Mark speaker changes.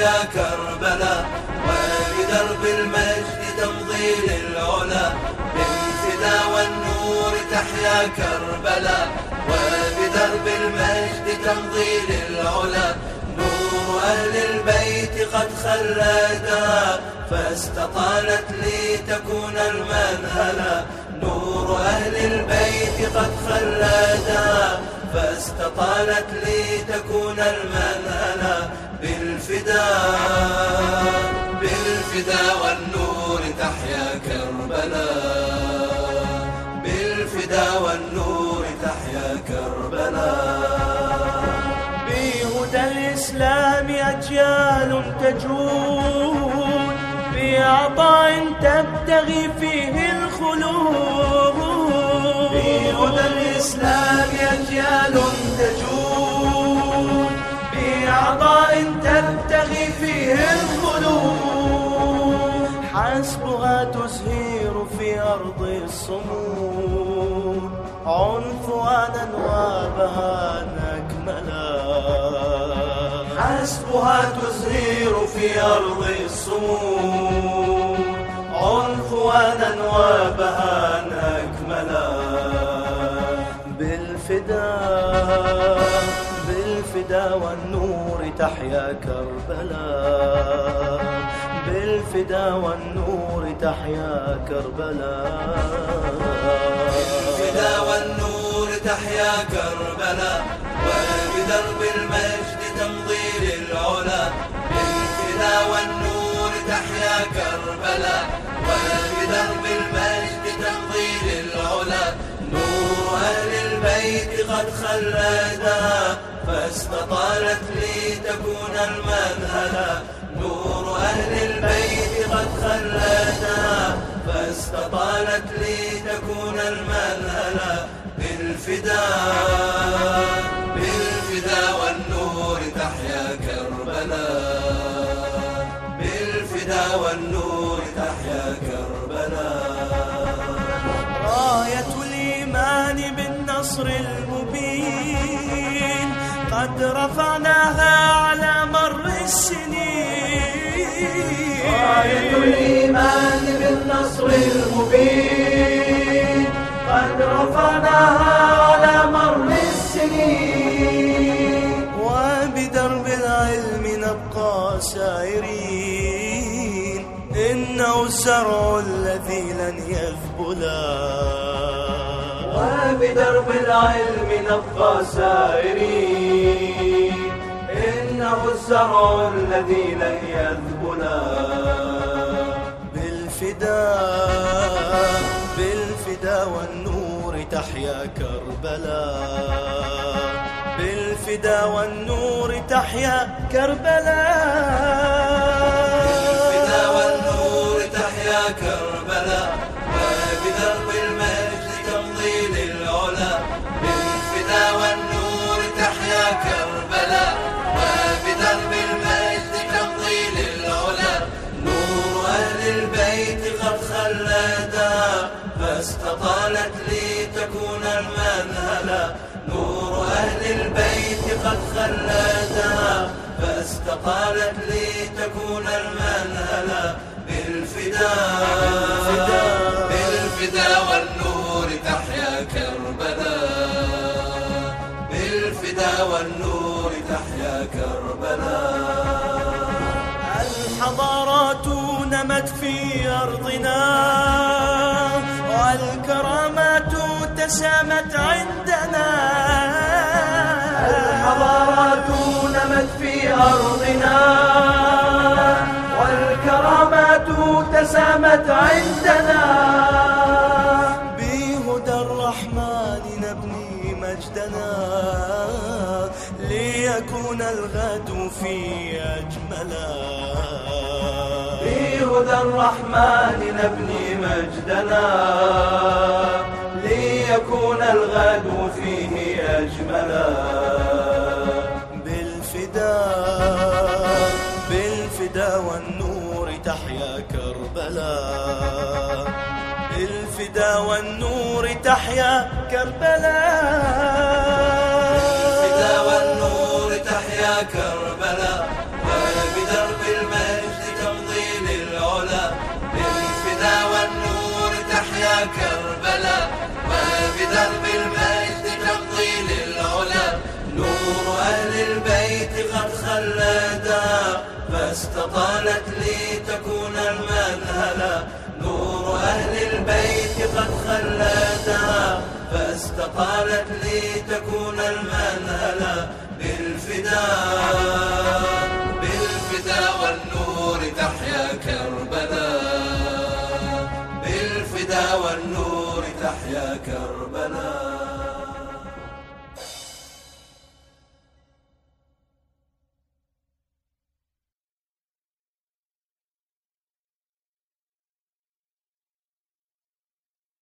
Speaker 1: تحيا كربلاء، وبدرب المجد تمضي للعلا، بالفدا والنور تحيا كربلاء، وبدرب المجد تمضي للعلا. نور أهل البيت قد خلدها، فاستطالت لي تكون المنهلا. نور أهل البيت قد خلدها، فاستطالت لي تكون المنهلا. بالفدا والنور تحيا كربلاء، بالفدا والنور تحيا كربلاء.
Speaker 2: بهدى الإسلام أجيال تجود، بعطاء تبتغي فيه الخلود.
Speaker 1: بهدى الإسلام أجيال تجود،
Speaker 2: بعطاء تبتغي فيه الخلود. حسبها تزهير في أرض الصمود، عنفوانا وبهاء أكملا.
Speaker 1: حسبها تزهير في أرض الصمود، عنفوانا وبهاء أكملا.
Speaker 2: بالفدا والنور تحيا كربلاء، بالفدا والنور تحيا كربلاء.
Speaker 1: بالفدا والنور تحيا كربلاء، وبدرب المجد تمضي للعلا. بالفدا والنور تحيا كربلاء، وبدرب المجد تمضي للعلا. نور أهل البيت قد خلدها، فاستطالت لي تكون المنهلا. نور أهل البيت قد خلدها، فاستطالت لي تكون المنهلا. بالفدا والنور تحيا كربلاء، بالفدا والنور تحيا كربلاء.
Speaker 2: راية الإيمان بالنصر المبين قد رفعناها على مر السنين.
Speaker 1: راية الإيمان بالنصر المبين قد رفعناها على مر السنين.
Speaker 2: وبدرب العلم نبقى سائرين، إنه الزرع الذي لن يذبلا.
Speaker 1: وبدرب العلم نبقى سائرين، إنه الزرع الذي لن يذبلا.
Speaker 2: بالفدا والنور تحيا كربلاء، بالفدا والنور تحيا كربلاء.
Speaker 1: بالفدا والنور تحيا كربلاء، وبدرب المجد تمضي للعلا. بالفدا والنور تحيا كربلاء، وبدرب المجد تمضي للعلا. نور أهل البيت قد خلدها، فاستطالت لي تكون المنهلا. نور أهل البيت قد خلدها، فاستطالت لي تكون المنهلا. بالفدا والنور تحيا كربلاء، بالفدا والنور تحيا كربلاء.
Speaker 2: الحضارات نمت في أرضنا، والكرامات تسامت عندنا.
Speaker 1: الحضارات نمت في أرضنا، والكرامات تسامت عندنا.
Speaker 2: بهدى الرحمن نبني مجدنا، ليكون الغد فيه أجملا.
Speaker 1: بهدى الرحمن نبني مجدنا، ليكون الغد فيه أجملا.
Speaker 2: بالفدا والنور تحيا كربلاء، بالفدا والنور تحيا كربلاء.
Speaker 1: بالفدا والنور تحيا كربلاء، وبدرب فاستطالت لتكون المنهلا، نور أهل البيت قد خلتها، فاستقالت لتكون المنهلا، بالفداء والنور تحيا كربلاء، بالفداء والنور تحيا كربلاء.